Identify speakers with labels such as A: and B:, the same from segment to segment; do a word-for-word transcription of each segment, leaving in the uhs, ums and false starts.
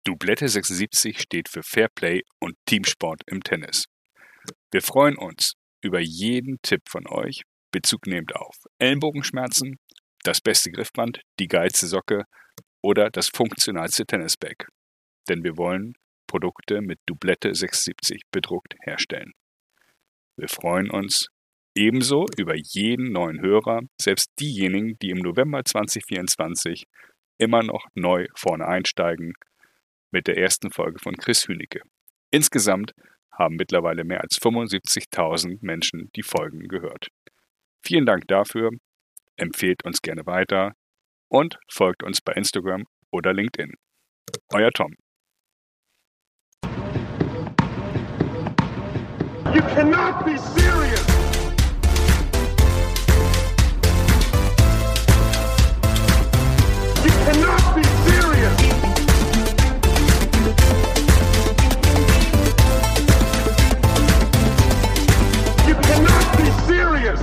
A: Doublette sechsundsiebzig steht für Fairplay und Teamsport im Tennis. Wir freuen uns über jeden Tipp von euch, Bezug nehmend auf Ellenbogenschmerzen, das beste Griffband, die geilste Socke oder das funktionalste Tennisbag. Denn wir wollen Produkte mit Doublette sechsundsiebzig bedruckt herstellen. Wir freuen uns ebenso über jeden neuen Hörer, selbst diejenigen, die im November zwanzig vierundzwanzig immer noch neu vorne einsteigen mit der ersten Folge von Chris Hünicke. Insgesamt haben mittlerweile mehr als fünfundsiebzigtausend Menschen die Folgen gehört. Vielen Dank dafür, empfehlt uns gerne weiter und folgt uns bei Instagram oder LinkedIn. Euer Tom.
B: You cannot be serious! You cannot be serious! You cannot be serious!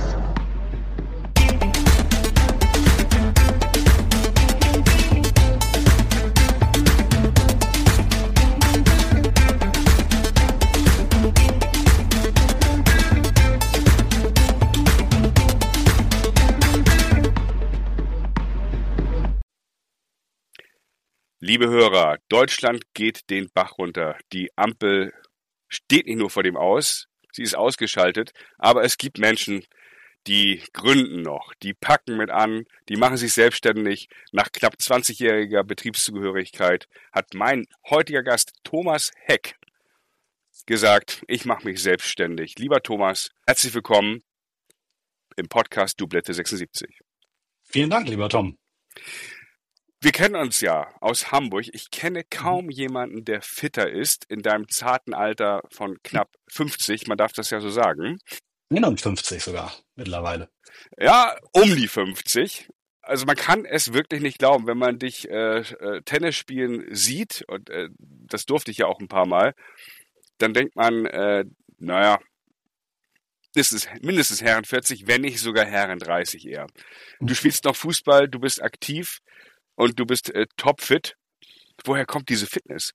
A: Liebe Hörer, Deutschland geht den Bach runter. Die Ampel steht nicht nur vor dem Aus, sie ist ausgeschaltet, aber es gibt Menschen, die gründen noch, die packen mit an, die machen sich selbstständig. Nach knapp zwanzigjähriger Betriebszugehörigkeit hat mein heutiger Gast Thomas Heck gesagt, ich mache mich selbstständig. Lieber Thomas, herzlich willkommen im Podcast Doublette sechsundsiebzig.
C: Vielen Dank, lieber Tom.
A: Wir kennen uns ja aus Hamburg. Ich kenne kaum jemanden, der fitter ist in deinem zarten Alter von knapp fünfzig. Man darf das ja so sagen.
C: einundfünfzig sogar mittlerweile.
A: Ja, um die fünfzig. Also man kann es wirklich nicht glauben, wenn man dich äh, äh, Tennis spielen sieht, und äh, das durfte ich ja auch ein paar Mal, dann denkt man, äh, naja, ist es mindestens Herren vierzig, wenn nicht sogar Herren dreißig eher. Du spielst noch Fußball, du bist aktiv. Und du bist äh, topfit. Woher kommt diese Fitness?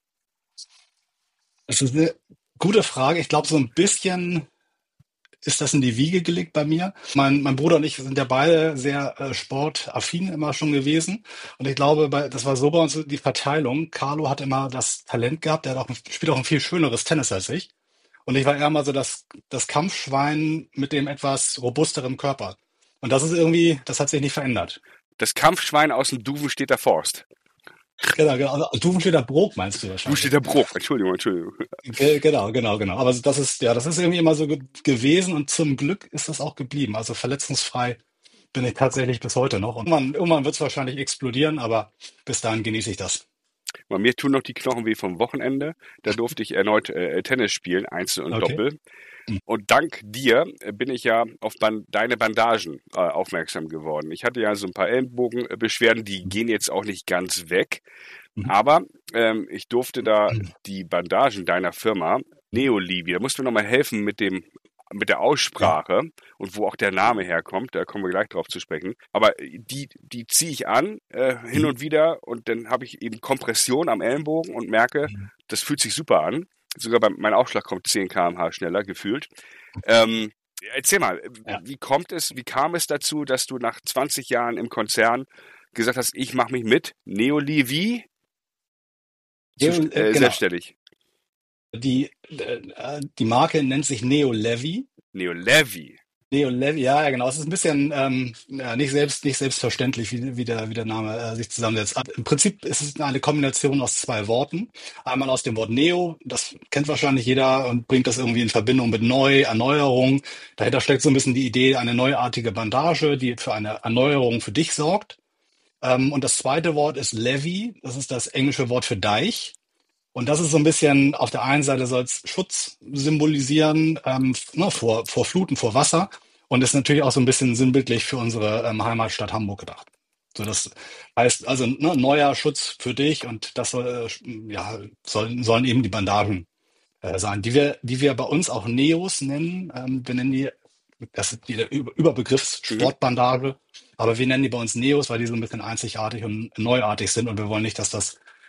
C: Das ist eine gute Frage. Ich glaube, so ein bisschen ist das in die Wiege gelegt bei mir. Mein, mein Bruder und ich sind ja beide sehr äh, sportaffin immer schon gewesen. Und ich glaube, bei, das war so bei uns die Verteilung. Carlo hat immer das Talent gehabt. Der hat auch, ein- spielt auch ein viel schöneres Tennis als ich. Und ich war eher mal so das, das Kampfschwein mit dem etwas robusteren Körper. Und das ist irgendwie, das hat sich nicht verändert.
A: Das Kampfschwein aus dem Duvenstädter Forst.
C: Genau, genau. Also, du steht der Brok, meinst du wahrscheinlich?
A: Duvenstädter Bruch, Entschuldigung, Entschuldigung.
C: Ge- Genau, genau, genau. Aber das ist, ja, das ist irgendwie immer so ge gewesen und zum Glück ist das auch geblieben. Also verletzungsfrei bin ich tatsächlich bis heute noch. Und irgendwann, irgendwann wird es wahrscheinlich explodieren, aber bis dahin genieße ich das.
A: Bei mir tun noch die Knochen weh vom Wochenende. Da durfte ich erneut äh, Tennis spielen, Einzel und
C: Okay.
A: Doppel.
C: Hm.
A: Und dank dir äh, bin ich ja auf ban deine Bandagen äh, aufmerksam geworden. Ich hatte ja so ein paar Ellenbogenbeschwerden, die gehen jetzt auch nicht ganz weg.
C: Mhm.
A: Aber ähm, ich durfte da die Bandagen deiner Firma, Neolivi, da musst du mir nochmal helfen mit dem mit der
C: Ja.
A: Aussprache und wo auch der Name herkommt, da kommen wir gleich drauf zu sprechen. Aber die, die ziehe ich an, äh, hin
C: Mhm.
A: und wieder, und dann habe ich eben Kompression am Ellenbogen und merke,
C: Mhm.
A: das fühlt sich super an. Sogar bei, mein Aufschlag kommt zehn Kilometer pro Stunde schneller gefühlt. Ähm, erzähl mal,
C: Ja.
A: wie kommt es, wie kam es dazu, dass du nach zwanzig Jahren im Konzern gesagt hast, ich mache mich mit Neolivi zu,
C: Neo, äh,
A: äh,
C: genau.
A: selbstständig?
C: Die, äh, die Marke nennt sich Neo Levi.
A: Neolevi.
C: Neo Levi, ja, ja, genau. Es ist ein bisschen ähm, ja, nicht selbst, nicht selbstverständlich, wie, wie der, wie der Name äh, sich zusammensetzt. Aber im Prinzip ist es eine Kombination aus zwei Worten. Einmal aus dem Wort Neo, das kennt wahrscheinlich jeder und bringt das irgendwie in Verbindung mit neu, Erneuerung. Dahinter steckt so ein bisschen die Idee, eine neuartige Bandage, die für eine Erneuerung für dich sorgt. Ähm, und das zweite Wort ist Levy, das ist das englische Wort für Deich. Und das ist so ein bisschen, auf der einen Seite soll es Schutz symbolisieren, ähm, ne, vor, vor Fluten, vor Wasser. Und ist natürlich auch so ein bisschen sinnbildlich für unsere ähm, Heimatstadt Hamburg gedacht. So, das heißt also, ne, neuer Schutz für dich, und das soll, äh, ja, sollen, sollen eben die Bandagen äh, sein, die wir, die wir bei uns auch Neos nennen. Ähm, wir nennen die, das ist die, der Über- Überbegriff
A: Mhm.
C: Sportbandage, aber wir nennen die bei uns Neos, weil die so ein bisschen einzigartig und neuartig sind, und wir wollen nicht, dass das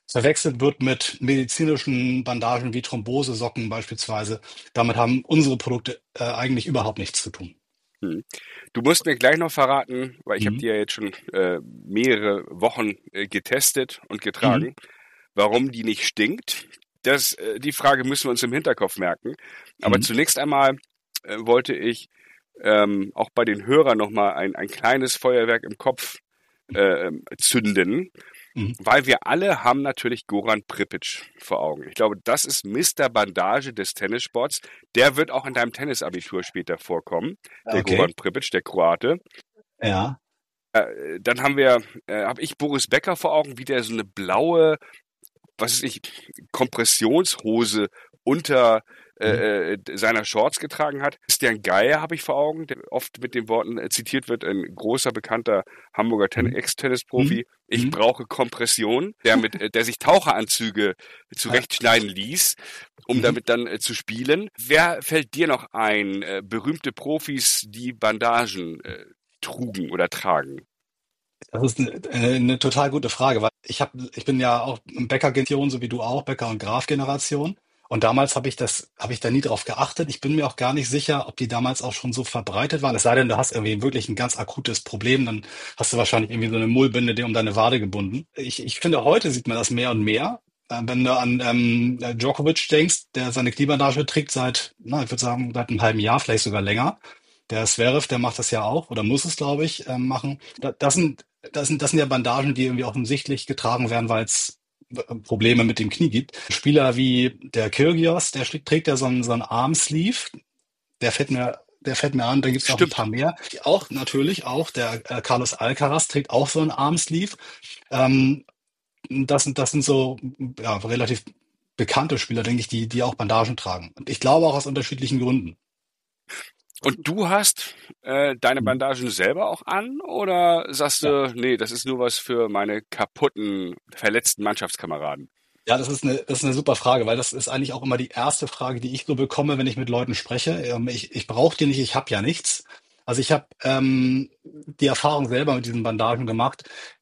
C: verwechselt wird mit medizinischen Bandagen wie Thrombosesocken beispielsweise. Damit haben unsere Produkte äh, eigentlich überhaupt nichts zu tun.
A: Hm. Du musst mir gleich noch verraten, weil ich habe
C: Mhm.
A: die ja jetzt schon äh, mehrere Wochen äh, getestet und getragen,
C: Mhm.
A: warum die nicht stinkt. Das, äh, die Frage müssen wir uns im Hinterkopf merken. Aber
C: Mhm.
A: zunächst einmal äh, wollte ich ähm, auch bei den Hörern nochmal ein, ein kleines Feuerwerk im Kopf äh, zünden,
C: Mhm.
A: weil wir alle haben natürlich Goran Pripyc vor Augen. Ich glaube, das ist Mister Bandage des Tennissports. Der wird auch in deinem Tennisabitur später vorkommen, der
C: Okay.
A: Goran Pripyc, der Kroate.
C: Ja.
A: Äh, dann haben wir, äh, habe ich Boris Becker vor Augen, wie der so eine blaue, was weiß ich, Kompressionshose unter
C: Mhm.
A: äh, äh, seiner Shorts getragen hat. Christian Geier habe ich vor Augen, der oft mit den Worten äh, zitiert wird, ein großer, bekannter Hamburger Ten-
C: Mhm.
A: Ex-Tennisprofi. Ich
C: Mhm.
A: brauche Kompression, der mit, äh, der sich Taucheranzüge zurechtschneiden ließ, um
C: Mhm.
A: damit dann äh, zu spielen. Wer fällt dir noch ein? Äh, berühmte Profis, die Bandagen äh, trugen oder tragen?
C: Das ist eine, eine, eine total gute Frage, weil ich habe, ich bin ja auch Bäcker-Generation, so wie du auch, Bäcker- und Graf-Generation. Und damals habe ich das, habe ich da nie drauf geachtet. Ich bin mir auch gar nicht sicher, ob die damals auch schon so verbreitet waren. Es sei denn, du hast irgendwie wirklich ein ganz akutes Problem, dann hast du wahrscheinlich irgendwie so eine Mullbinde dir um deine Wade gebunden. Ich, ich finde, heute sieht man das mehr und mehr. Äh, Wenn du an ähm, Djokovic denkst, der seine Kniebandage trägt seit, na, ich würde sagen, seit einem halben Jahr, vielleicht sogar länger. Der Zverev, der macht das ja auch oder muss es, glaube ich, ähm, machen. Da, das sind, das sind, das sind ja Bandagen, die irgendwie offensichtlich getragen werden, weil es äh, Probleme mit dem Knie gibt. Spieler wie der Kyrgios, der schlägt- trägt ja so einen, so einen Armsleeve. Der fällt mir, der fällt mir an, da gibt es auch ein
A: Stimmt.
C: paar mehr. Auch natürlich auch der äh, Carlos Alcaraz trägt auch so einen Armsleeve. Ähm, das sind, das sind so ja, relativ bekannte Spieler, denke ich, die, die auch Bandagen tragen. Und ich glaube auch aus unterschiedlichen Gründen.
A: Und du hast äh, deine
C: Mhm.
A: Bandagen selber auch an oder sagst
C: Ja.
A: du, nee, das ist nur was für meine kaputten, verletzten Mannschaftskameraden?
C: Ja, das ist eine, das ist eine super Frage, weil das ist eigentlich auch immer die erste Frage, die ich so bekomme, wenn ich mit Leuten spreche. Ähm, ich ich brauche die nicht, ich habe ja nichts. Also ich habe ähm, die Erfahrung selber mit diesen Bandagen gemacht.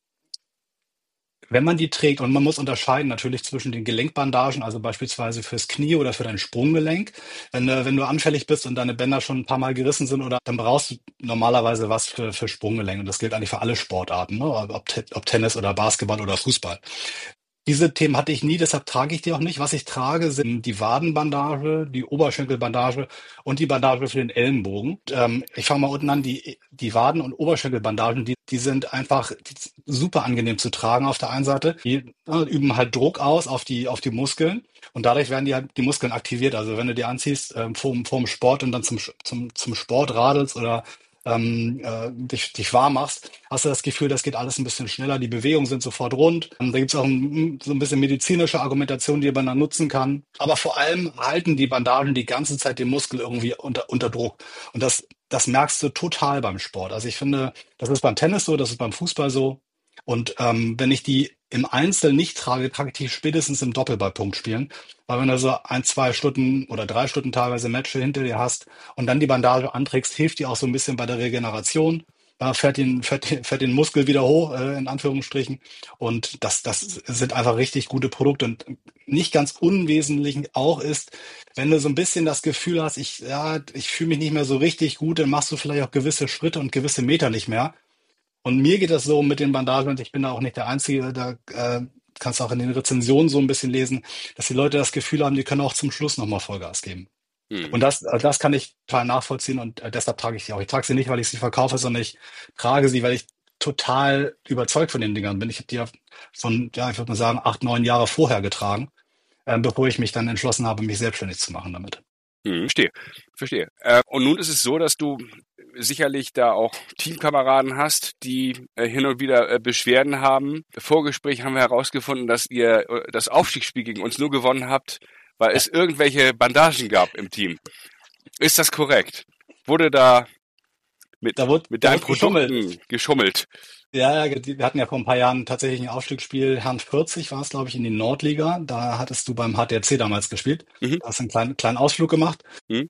C: Wenn man die trägt, und man muss unterscheiden natürlich zwischen den Gelenkbandagen, also beispielsweise fürs Knie oder für dein Sprunggelenk. Wenn, du- wenn du anfällig bist und deine Bänder schon ein paar Mal gerissen sind, oder dann brauchst du normalerweise was für, für Sprunggelenk. Und das gilt eigentlich für alle Sportarten, ne? Ob, Te- ob Tennis oder Basketball oder Fußball. Diese Themen hatte ich nie, deshalb trage ich die auch nicht. Was ich trage, sind die Wadenbandage, die Oberschenkelbandage und die Bandage für den Ellenbogen. Und, ähm, ich fange mal unten an, die, die Waden- und Oberschenkelbandagen, die, die sind einfach die, sind super angenehm zu tragen auf der einen Seite. Die äh, üben halt Druck aus auf die, auf die Muskeln und dadurch werden die halt die Muskeln aktiviert. Also wenn du die anziehst ähm, vorm, vorm Sport und dann zum, zum, zum Sport radelst oder ähm, äh, dich, dich warm machst, hast du das Gefühl, das geht alles ein bisschen schneller, die Bewegungen sind sofort rund. Ähm, da gibt es auch ein, so ein bisschen medizinische Argumentation, die man dann nutzen kann. Aber vor allem halten die Bandagen die ganze Zeit den Muskel irgendwie unter, unter Druck. Und das, das merkst du total beim Sport. Also ich finde, das ist beim Tennis so, das ist beim Fußball so. Und ähm, wenn ich die im Einzel nicht trage, trage ich die spätestens im Doppel bei Punktspielen. Weil wenn du so ein, zwei Stunden oder drei Stunden teilweise Matches hinter dir hast und dann die Bandage anträgst, hilft die auch so ein bisschen bei der Regeneration. Äh, fährt den, fährt, den- fährt den Muskel wieder hoch, äh, in Anführungsstrichen. Und das, das sind einfach richtig gute Produkte. Und nicht ganz unwesentlich auch ist, wenn du so ein bisschen das Gefühl hast, ich, ja, ich fühle mich nicht mehr so richtig gut, dann machst du vielleicht auch gewisse Schritte und gewisse Meter nicht mehr. Und mir geht das so mit den Bandagen, und ich bin da auch nicht der Einzige, da äh, kannst du auch in den Rezensionen so ein bisschen lesen, dass die Leute das Gefühl haben, die können auch zum Schluss nochmal Vollgas geben. Und
A: Hm.
C: das, äh, das kann ich total nachvollziehen und äh, deshalb trage ich sie auch. Ich trage sie nicht, weil ich sie verkaufe, sondern ich trage sie, weil ich total überzeugt von den Dingern bin. Ich habe die ja von, ja, ich würde mal sagen, acht, neun Jahre vorher getragen, äh, bevor ich mich dann entschlossen habe, mich selbstständig zu machen damit.
A: Hm, verstehe, verstehe. Äh, und nun ist es so, dass du sicherlich da auch Teamkameraden hast, die äh, hin und wieder äh, Beschwerden haben. Im Vorgespräch haben wir herausgefunden, dass ihr äh, das Aufstiegsspiel gegen uns nur gewonnen habt, weil
C: Ja,
A: es irgendwelche Bandagen gab im Team. Ist das korrekt? Wurde da mit,
C: da wurde,
A: mit
C: da
A: deinen
C: wurde geschummelt.
A: Produkten geschummelt?
C: Ja, ja, die- wir hatten ja vor ein paar Jahren tatsächlich ein Aufstiegsspiel, Herrn vierzig war es, glaube ich, in die Nordliga. Da hattest du beim H T R C damals gespielt.
A: Mhm.
C: Da hast du einen kleinen, kleinen Ausflug gemacht.
A: Mhm.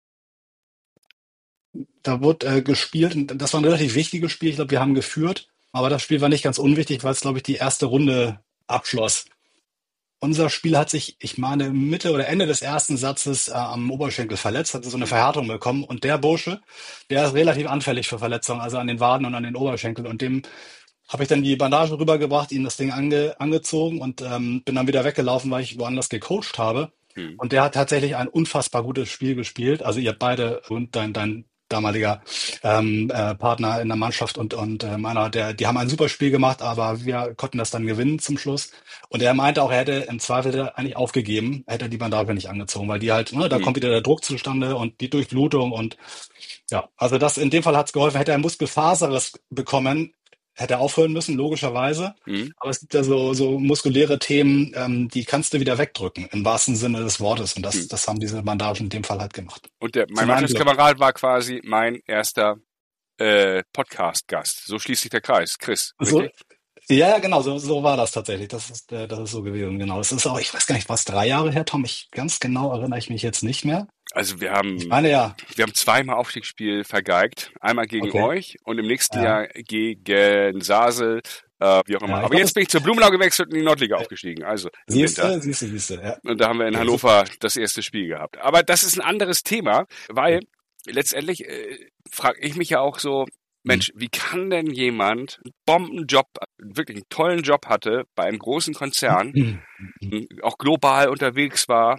C: Da wurde äh, gespielt und das war ein relativ wichtiges Spiel. Ich glaube, wir haben geführt, aber das Spiel war nicht ganz unwichtig, weil es, glaube ich, die erste Runde abschloss. unser Spiel hat sich, ich meine, Mitte oder Ende des ersten Satzes äh, am Oberschenkel verletzt, hatte so eine Verhärtung bekommen. Und der Bursche, der ist relativ anfällig für Verletzungen, also an den Waden und an den Oberschenkeln. Und dem habe ich dann die Bandage rübergebracht, ihm das Ding ange, angezogen und ähm, bin dann wieder weggelaufen, weil ich woanders gecoacht habe.
A: Hm.
C: Und der hat tatsächlich ein unfassbar gutes Spiel gespielt. Also ihr beide und dein, dein damaliger ähm, äh, Partner in der Mannschaft und, und äh, meiner, der, die haben ein super Spiel gemacht, aber wir konnten das dann gewinnen zum Schluss. Und er meinte auch, er hätte im Zweifel eigentlich aufgegeben, hätte er die Bandage nicht angezogen, weil die halt, ne, da
A: Hm.
C: kommt wieder der Druck zustande und die Durchblutung und ja, also das in dem Fall hat's geholfen. Hätte er Muskelfaserriss bekommen, hätte er aufhören müssen, logischerweise.
A: Hm.
C: Aber es gibt ja so, so muskuläre Themen, ähm, die kannst du wieder wegdrücken, im wahrsten Sinne des Wortes. Und das,
A: Hm.
C: das haben diese Bandagen in dem Fall halt gemacht.
A: Und der,
C: Zu
A: mein
C: meinem Glück.
A: Mannschaftskamerad war quasi mein erster äh, Podcast-Gast. So schließt sich der Kreis. Chris,
C: So,
A: richtig?
C: ja, ja, genau, so, so war das tatsächlich. Das ist, äh, das ist so gewesen, genau. Das ist auch, ich weiß gar nicht, was drei Jahre her, Tom? Ich ganz genau erinnere ich mich jetzt nicht mehr.
A: Also wir
C: Ich
A: haben,
C: meine ja,
A: wir haben zweimal Aufstiegsspiel vergeigt. Einmal gegen
C: okay.
A: euch und im nächsten
C: Ja.
A: Jahr gegen Sasel, äh, wie auch immer.
C: Ja, ich
A: Aber
C: glaub,
A: jetzt
C: das
A: bin ich zur Blumenau gewechselt und in die Nordliga aufgestiegen, also im
C: siehst
A: Winter.
C: du, siehst du, siehst du, ja.
A: Und da haben wir in
C: Ja,
A: Hannover das erste Spiel gehabt. Aber das ist ein anderes Thema, weil letztendlich äh, frage ich mich ja auch so, Mensch, wie kann denn jemand einen Bombenjob, wirklich einen tollen Job hatte bei einem großen Konzern,
C: Mhm.
A: auch global unterwegs war,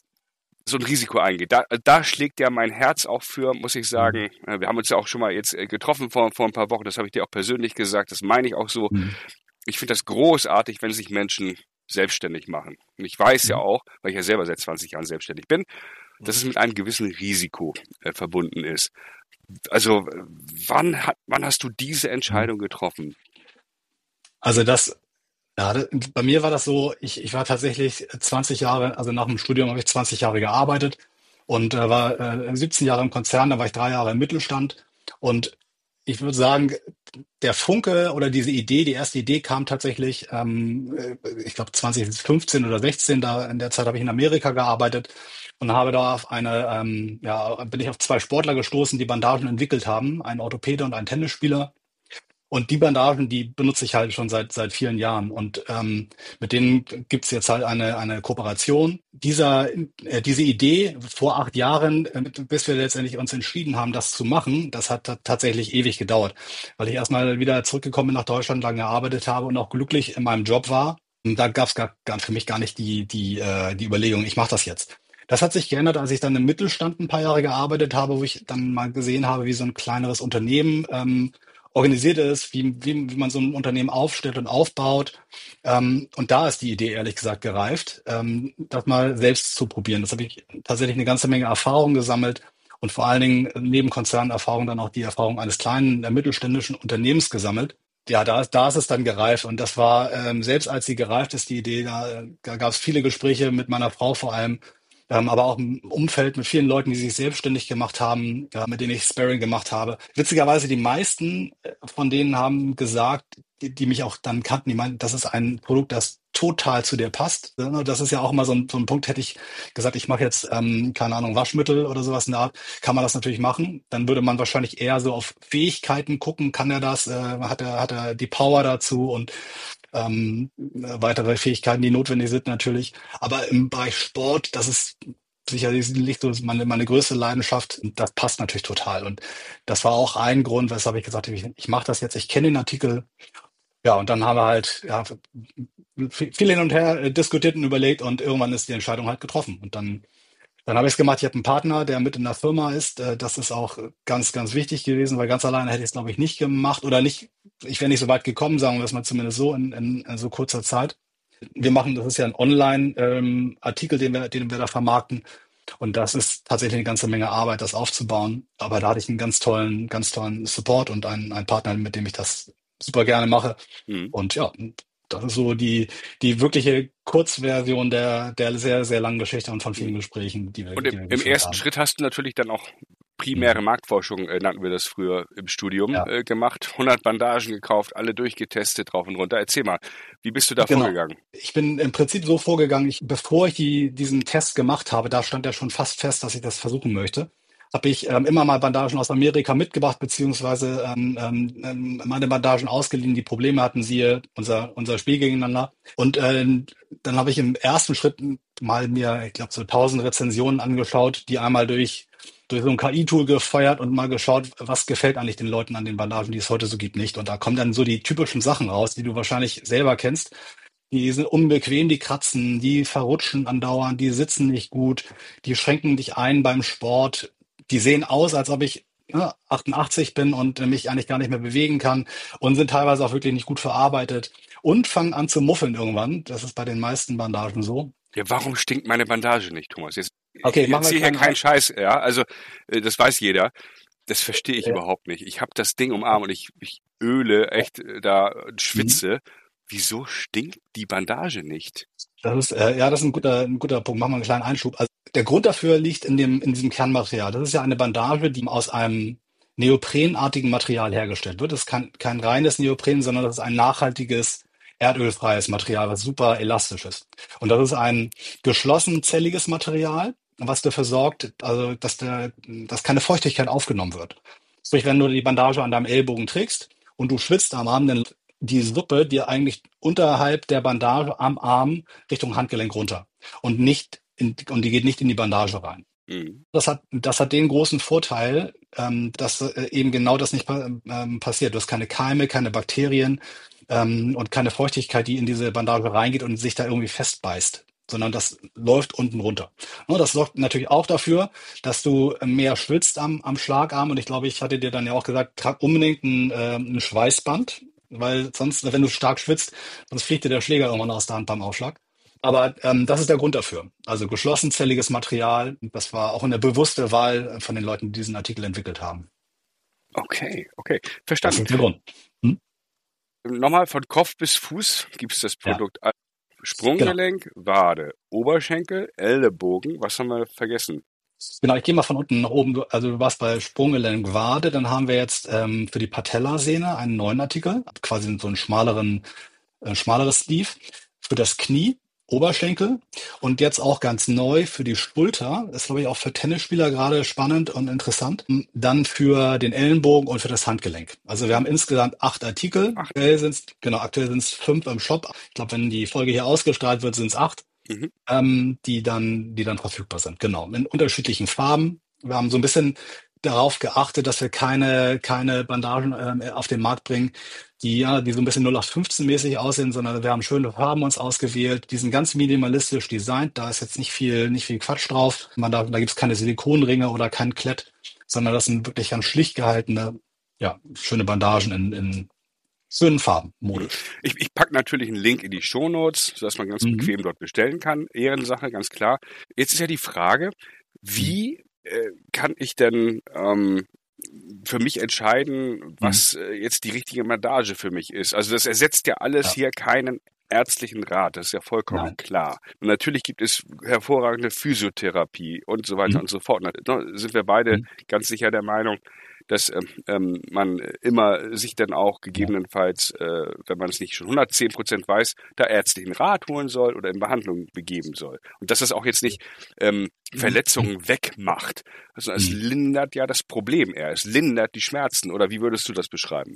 A: so ein Risiko eingeht? Da, da schlägt ja mein Herz auch für, muss ich sagen. Äh, Wir haben uns ja auch schon mal jetzt äh, getroffen vor, vor ein paar Wochen, das habe ich dir auch persönlich gesagt, das meine ich auch so.
C: Mhm.
A: Ich finde das großartig, wenn sich Menschen selbstständig machen. Und ich weiß ja
C: Mhm.
A: auch, weil ich ja selber seit zwanzig Jahren selbstständig bin, dass es mit einem gewissen Risiko äh, verbunden ist. Also äh, wann, hat, wann hast du diese
C: Mhm.
A: Entscheidung getroffen?
C: Also das, ja, das, bei mir war das so, ich, ich war tatsächlich zwanzig Jahre, also nach dem Studium habe ich zwanzig Jahre gearbeitet und äh, war äh, siebzehn Jahre im Konzern, da war ich drei Jahre im Mittelstand und ich würde sagen, der Funke oder diese Idee, die erste Idee kam tatsächlich, ähm, äh, ich glaube zwanzig fünfzehn oder sechzehn, da in der Zeit habe ich in Amerika gearbeitet und habe da auf eine, ähm, ja, bin ich auf zwei Sportler gestoßen, die Bandagen entwickelt haben, einen Orthopäde und einen Tennisspieler. Und die Bandagen, die benutze ich halt schon seit seit vielen Jahren. Und ähm, mit denen gibt's jetzt halt eine eine Kooperation. Dieser äh, diese Idee vor acht Jahren, äh, bis wir letztendlich uns entschieden haben, das zu machen, das hat ta- tatsächlich ewig gedauert, weil ich erstmal wieder zurückgekommen bin nach Deutschland, lange gearbeitet habe und auch glücklich in meinem Job war. Und da gab's gar, gar für mich gar nicht die die äh, die Überlegung, ich mache das jetzt. Das hat sich geändert, als ich dann im Mittelstand ein paar Jahre gearbeitet habe, wo ich dann mal gesehen habe, wie so ein kleineres Unternehmen ähm, organisiert ist, wie, wie, wie man so ein Unternehmen aufstellt und aufbaut. Ähm, und da ist die Idee ehrlich gesagt gereift, ähm, das mal selbst zu probieren. Das habe ich tatsächlich eine ganze Menge Erfahrung gesammelt und vor allen Dingen neben Konzernerfahrung dann auch die Erfahrung eines kleinen, äh, mittelständischen Unternehmens gesammelt. Ja, da, ist- da ist es dann gereift und das war, ähm, selbst als sie gereift ist, die Idee, da, da gab es viele Gespräche mit meiner Frau vor allem, ähm, aber auch im Umfeld mit vielen Leuten, die sich selbstständig gemacht haben, ja, mit denen ich Sparring gemacht habe. Witzigerweise, die meisten äh, von denen haben gesagt, die, die mich auch dann kannten, die meinten, das ist ein Produkt, das total zu dir passt. Ne, das ist ja auch immer so ein, so ein Punkt, hätte ich gesagt, ich mache jetzt, ähm, keine Ahnung, Waschmittel oder sowas in der Art, kann man das natürlich machen. Dann würde man wahrscheinlich eher so auf Fähigkeiten gucken, kann er das, äh, hat er, hat er die Power dazu und ähm, weitere Fähigkeiten, die notwendig sind natürlich. Aber im Bereich Sport, das ist sicherlich so meine, meine größte Leidenschaft. Und das passt natürlich total. Und das war auch ein Grund, weshalb ich gesagt habe, ich, ich mache das jetzt. Ich kenne den Artikel. Ja, und dann haben wir halt ja, viel hin und her äh, diskutiert und überlegt und irgendwann ist die Entscheidung halt getroffen. Und dann dann habe ich es gemacht. Ich habe einen Partner, der mit in der Firma ist. Äh, Das ist auch ganz, ganz wichtig gewesen, weil ganz alleine hätte ich es, glaube ich, nicht gemacht oder nicht. Ich wäre nicht so weit gekommen, sagen wir es mal zumindest so in, in, in so kurzer Zeit. Wir machen, das ist ja ein Online-Artikel, den wir, den wir da vermarkten. Und das ist tatsächlich eine ganze Menge Arbeit, das aufzubauen. Aber da hatte ich einen ganz tollen, ganz tollen Support und einen, einen Partner, mit dem ich das super gerne mache.
A: Mhm.
C: Und ja, das ist so die, die wirkliche Kurzversion der, der sehr, sehr langen Geschichte und von vielen Gesprächen, die wir,
A: Und
C: die
A: im,
C: wir
A: im
C: geführt
A: ersten
C: haben.
A: Schritt hast du natürlich dann auch primäre
C: Mhm.
A: Marktforschung, äh, nannten wir das früher im Studium,
C: Ja,
A: äh, gemacht. hundert Bandagen gekauft, alle durchgetestet, drauf und runter. Erzähl mal, wie bist du da
C: genau.
A: vorgegangen?
C: Ich bin im Prinzip so vorgegangen, ich, bevor ich die, diesen Test gemacht habe, da stand ja schon fast fest, dass ich das versuchen möchte. habe ich ähm, immer mal Bandagen aus Amerika mitgebracht, beziehungsweise ähm, ähm, meine Bandagen ausgeliehen, die Probleme hatten, siehe unser, unser Spiel gegeneinander. Und äh, dann habe ich im ersten Schritt mal mir, ich glaube, so tausend Rezensionen angeschaut, die einmal durch durch so ein K I-Tool gefeuert und mal geschaut, was gefällt eigentlich den Leuten an den Bandagen, die es heute so gibt, nicht. Und da kommen dann so die typischen Sachen raus, die du wahrscheinlich selber kennst. Die sind unbequem, die kratzen, die verrutschen andauernd, die sitzen nicht gut, die schränken dich ein beim Sport. Die sehen aus, als ob ich ja, achtundachtzig bin und mich eigentlich gar nicht mehr bewegen kann und sind teilweise auch wirklich nicht gut verarbeitet und fangen an zu muffeln irgendwann. Das ist bei den meisten Bandagen so.
A: Ja, warum stinkt meine Bandage nicht, Thomas? Jetzt,
C: Okay,
A: ich
C: machen wir
A: erzähle hier
C: einen
A: keinen
C: kleinen.
A: Scheiß, ja. Also, äh, das weiß jeder. Das verstehe ich
C: Ja,
A: überhaupt nicht. Ich habe das Ding umarmt und ich, ich öle
C: ja.
A: echt äh, da und
C: Mhm.
A: schwitze. Wieso stinkt die Bandage nicht?
C: Das ist, äh, ja, das ist ein guter, ein guter Punkt. Machen wir einen kleinen Einschub. Also der Grund dafür liegt in dem, in diesem Kernmaterial. Das ist ja eine Bandage, die aus einem neoprenartigen Material hergestellt wird. Das ist kein, kein reines Neopren, sondern das ist ein nachhaltiges, erdölfreies Material, was super elastisch ist. Und das ist ein geschlossenzelliges Material, was dafür sorgt, also, dass der, dass keine Feuchtigkeit aufgenommen wird. Sprich, wenn du die Bandage an deinem Ellbogen trägst und du schwitzt am Arm, dann die Suppe dir eigentlich unterhalb der Bandage am Arm Richtung Handgelenk runter und nicht in, und die geht nicht in die Bandage rein.
A: Mhm.
C: Das hat, das hat den großen Vorteil, ähm, dass äh, eben genau das nicht pa ähm, passiert. Du hast keine Keime, keine Bakterien ähm, und keine Feuchtigkeit, die in diese Bandage reingeht und sich da irgendwie festbeißt, sondern das läuft unten runter. Ne, das sorgt natürlich auch dafür, dass du mehr schwitzt am, am Schlagarm. Und ich glaube, ich hatte dir dann ja auch gesagt, trag unbedingt ein, äh, ein Schweißband, weil sonst, wenn du stark schwitzt, sonst fliegt dir der Schläger irgendwann aus der Hand beim Aufschlag. Aber ähm, das ist der Grund dafür. Also geschlossenzelliges Material. Das war auch eine bewusste Wahl von den Leuten, die diesen Artikel entwickelt haben.
A: Okay, okay,
C: Das
A: verstanden.
C: ist der Grund. Hm?
A: Nochmal von Kopf bis Fuß gibt es das
C: Ja,
A: Produkt. Also
C: genau.
A: Sprunggelenk, Wade, Oberschenkel, Ellenbogen. Was haben wir vergessen?
C: Genau, ich gehe mal von unten nach oben. Du- Also du warst bei Sprunggelenk Wade, dann haben wir jetzt ähm, für die Patellasehne einen neuen Artikel, quasi so einen schmaleren, äh, schmaleres Sleeve. Für das Knie, Oberschenkel und jetzt auch ganz neu für die Schulter. Das ist, glaube ich, auch für Tennisspieler gerade spannend und interessant. Dann für den Ellenbogen und für das Handgelenk. Also wir haben insgesamt acht Artikel.
A: Ach,
C: Aktuell sind es, genau, aktuell sind es fünf im Shop. Ich glaube, wenn die Folge hier ausgestrahlt wird, sind es acht
A: mhm.
C: ähm, die dann, die dann verfügbar sind. Genau, in unterschiedlichen Farben. Wir haben so ein bisschen darauf geachtet, dass wir keine, keine Bandagen ähm, auf den Markt bringen, die ja, die so ein bisschen null acht fünfzehn mäßig aussehen, sondern wir haben schöne Farben uns ausgewählt. Die sind ganz minimalistisch designt. Da ist jetzt nicht viel, nicht viel Quatsch drauf. Man da, da gibt es keine Silikonringe oder kein Klett, sondern das sind wirklich ganz schlicht gehaltene, ja, schöne Bandagen in, in schönen Farben,
A: Mhm.
C: modisch.
A: Ich, ich packe natürlich einen Link in die Shownotes, sodass man ganz
C: Mhm.
A: bequem dort bestellen kann. Ehrensache, ganz klar. Jetzt ist ja die Frage,
C: Mhm.
A: wie äh, kann ich denn ähm, für mich entscheiden,
C: Mhm.
A: was äh, jetzt die richtige Bandage für mich ist? Also das ersetzt ja alles
C: Ja,
A: hier keinen ärztlichen Rat, das ist ja vollkommen
C: nein.
A: klar. Und natürlich gibt es hervorragende Physiotherapie und so weiter
C: Mhm.
A: und so fort. Da sind wir beide
C: Mhm.
A: ganz sicher der Meinung, dass ähm, ähm, man immer sich dann auch
C: Ja.
A: gegebenenfalls, äh, wenn man es nicht schon hundertzehn Prozent weiß, da ärztlichen Rat holen soll oder in Behandlung begeben soll. Und dass das auch jetzt nicht ähm,
C: Mhm.
A: Verletzungen wegmacht, sondern es
C: Mhm.
A: lindert ja das Problem eher, es lindert die Schmerzen. Oder wie würdest du das beschreiben?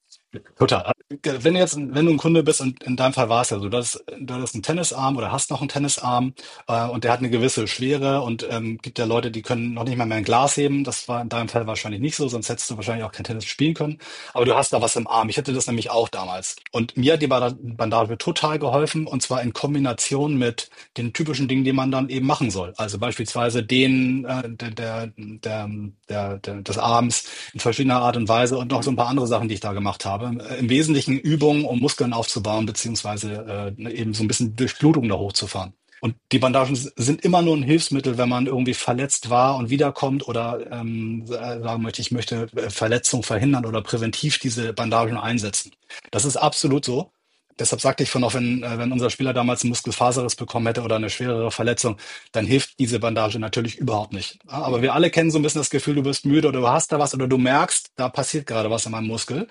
C: Total. Wenn du jetzt, wenn du ein Kunde bist und in deinem Fall war es ja so, du hast, du hast einen Tennisarm oder hast noch einen Tennisarm äh, und der hat eine gewisse Schwere und ähm, gibt ja Leute, die können noch nicht mal mehr ein Glas heben. Das war in deinem Fall wahrscheinlich nicht so, sonst hättest du wahrscheinlich auch kein Tennis spielen können. Aber du hast da was im Arm. Ich hatte das nämlich auch damals. Und mir hat die Banda- Bandage total geholfen und zwar in Kombination mit den typischen Dingen, die man dann eben machen soll. Also beispielsweise den äh, der, der, der, der, der, des Arms in verschiedener Art und Weise und noch so ein paar andere Sachen, die ich da gemacht habe. Äh, Im Wesentlichen Übungen, um Muskeln aufzubauen, beziehungsweise äh, eben so ein bisschen Durchblutung da hochzufahren. Und die Bandagen s- sind immer nur ein Hilfsmittel, wenn man irgendwie verletzt war und wiederkommt oder ähm, sa- sagen möchte, ich möchte äh, Verletzung verhindern oder präventiv diese Bandagen einsetzen. Das ist absolut so. Deshalb sagte ich von auch, wenn, äh, wenn unser Spieler damals einen Muskelfaserriss bekommen hätte oder eine schwerere Verletzung, dann hilft diese Bandage natürlich überhaupt nicht. Ja, aber wir alle kennen so ein bisschen das Gefühl, du bist müde oder du hast da was oder du merkst, da passiert gerade was in meinem Muskel.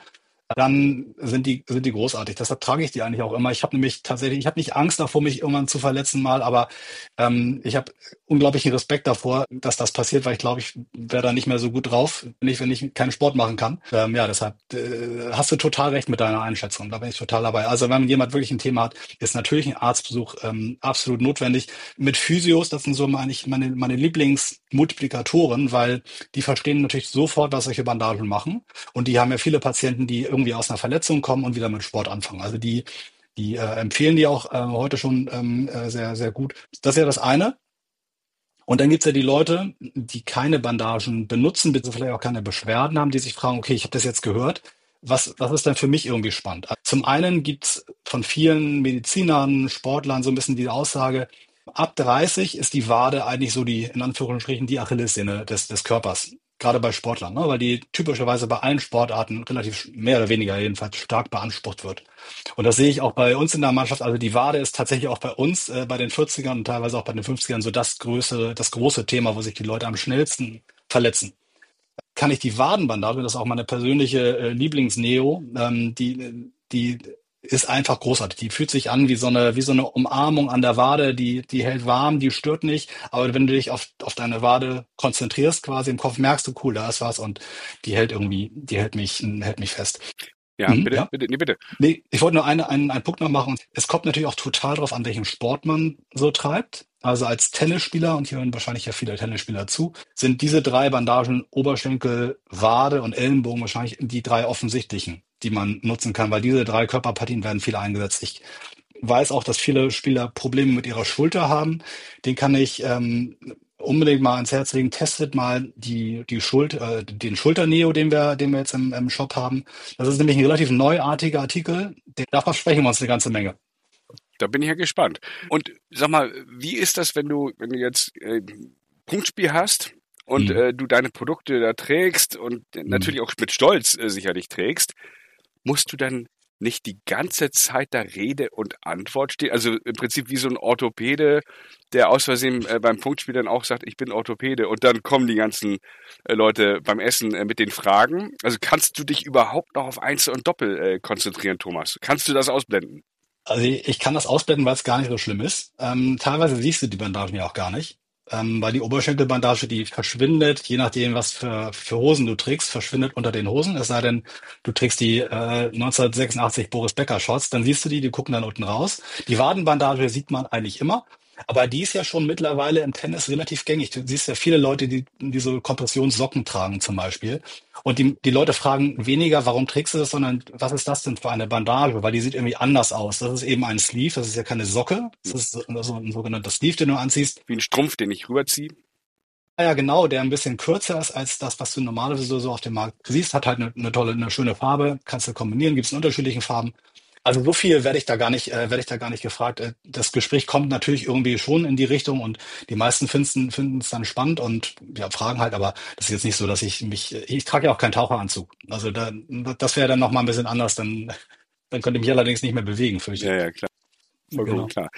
C: dann sind die sind die großartig. Deshalb trage ich die eigentlich auch immer. Ich habe nämlich tatsächlich, ich habe nicht Angst davor, mich irgendwann zu verletzen mal, aber ähm, ich habe unglaublichen Respekt davor, dass das passiert, weil ich glaube, ich wäre da nicht mehr so gut drauf, wenn ich, wenn ich keinen Sport machen kann. Ähm, ja, deshalb äh, hast du total recht mit deiner Einschätzung. Da bin ich total dabei. Also wenn jemand wirklich ein Thema hat, ist natürlich ein Arztbesuch ähm, absolut notwendig. Mit Physios, das sind so eigentlich meine, meine Lieblingsmultiplikatoren, weil die verstehen natürlich sofort, was solche Bandagen machen. Und die haben ja viele Patienten, die irgendwie aus einer Verletzung kommen und wieder mit Sport anfangen. Also die, die äh, empfehlen die auch äh, heute schon ähm, äh, sehr, sehr gut. Das ist ja das eine. Und dann gibt's ja die Leute, die keine Bandagen benutzen, beziehungsweise vielleicht auch keine Beschwerden haben, die sich fragen, okay, ich habe das jetzt gehört. Was, was ist denn für mich irgendwie spannend? Zum einen gibt's von vielen Medizinern, Sportlern so ein bisschen die Aussage, ab dreißig ist die Wade eigentlich so die, in Anführungsstrichen, die Achillessehne des, des Körpers. Gerade bei Sportlern, ne? Weil die typischerweise bei allen Sportarten relativ mehr oder weniger jedenfalls stark beansprucht wird. Und das sehe ich auch bei uns in der Mannschaft. Also die Wade ist tatsächlich auch bei uns, äh, bei den vierzigern und teilweise auch bei den fünfzigern so das größere, das große Thema, wo sich die Leute am schnellsten verletzen. Kann ich die Wadenbandage, das ist auch meine persönliche äh, Lieblingsneo, ähm, die, die ist einfach großartig. Die fühlt sich an wie so eine, wie so eine Umarmung an der Wade, die, die hält warm, die stört nicht. Aber wenn du dich auf, auf deine Wade konzentrierst, quasi im Kopf, merkst du, cool, da ist was und die hält irgendwie, die hält mich, hält mich fest.
A: Ja,
C: Mhm,
A: bitte,
C: ja.
A: bitte, nee, bitte.
C: Nee, ich wollte nur eine, einen, einen Punkt noch machen. Es kommt natürlich auch total drauf an, welchen Sport man so treibt. Also als Tennisspieler, und hier hören wahrscheinlich ja viele Tennisspieler zu, sind diese drei Bandagen Oberschenkel, Wade und Ellenbogen wahrscheinlich die drei offensichtlichen, die man nutzen kann, weil diese drei Körperpartien werden viel eingesetzt. Ich weiß auch, dass viele Spieler Probleme mit ihrer Schulter haben. Den kann ich ähm, unbedingt mal ans Herz legen. Testet mal die die Schulter, äh, den Schulterneo, den wir, den wir jetzt im, im Shop haben. Das ist nämlich ein relativ neuartiger Artikel. Den, da versprechen wir uns eine ganze Menge.
A: Da bin ich ja gespannt. Und sag mal, wie ist das, wenn du, wenn du jetzt äh, Punktspiel hast und
C: Hm.
A: äh, du deine Produkte da trägst und
C: Hm.
A: natürlich auch mit Stolz äh, sicherlich trägst, musst du dann nicht die ganze Zeit da Rede und Antwort stehen? Also im Prinzip wie so ein Orthopäde, der aus Versehen äh, beim Punktspiel dann auch sagt, ich bin Orthopäde, und dann kommen die ganzen äh, Leute beim Essen äh, mit den Fragen. Also kannst du dich überhaupt noch auf Einzel und Doppel äh, konzentrieren, Thomas? Kannst du das ausblenden?
C: Also ich ich kann das ausblenden, weil es gar nicht so schlimm ist. Ähm, teilweise siehst du die Bandagen ja auch gar nicht. Ähm, weil die Oberschenkelbandage, die verschwindet, je nachdem, was für, für Hosen du trägst, verschwindet unter den Hosen. Es sei denn, du trägst die äh, neunzehnhundertsechsundachtzig Boris Becker Shorts, dann siehst du die, die gucken dann unten raus. Die Wadenbandage sieht man eigentlich immer. Aber die ist ja schon mittlerweile im Tennis relativ gängig. Du siehst ja viele Leute, die, die so Kompressionssocken tragen zum Beispiel. Und die, die Leute fragen weniger, warum trägst du das, sondern was ist das denn für eine Bandage? Weil die sieht irgendwie anders aus. Das ist eben ein Sleeve, das ist ja keine Socke. Das ist so, so ein sogenannter Sleeve, den du anziehst.
A: Wie ein Strumpf, den ich rüberziehe?
C: Ja, ja, genau, der ein bisschen kürzer ist als das, was du normalerweise so auf dem Markt siehst. Hat halt eine, eine tolle, eine schöne Farbe. Kannst du kombinieren, gibt es in unterschiedlichen Farben. Also so viel werde ich da gar nicht, äh, werde ich da gar nicht gefragt. Äh, Das Gespräch kommt natürlich irgendwie schon in die Richtung und die meisten finden finden es dann spannend und ja, fragen halt, aber das ist jetzt nicht so, dass ich mich, ich trage ja auch keinen Taucheranzug. Also da, das wäre dann noch mal ein bisschen anders, dann, dann könnte ich mich allerdings nicht mehr bewegen, fürchte
A: Ja,
C: ich.
A: ja, klar. Vollkommen
C: Genau.
A: klar.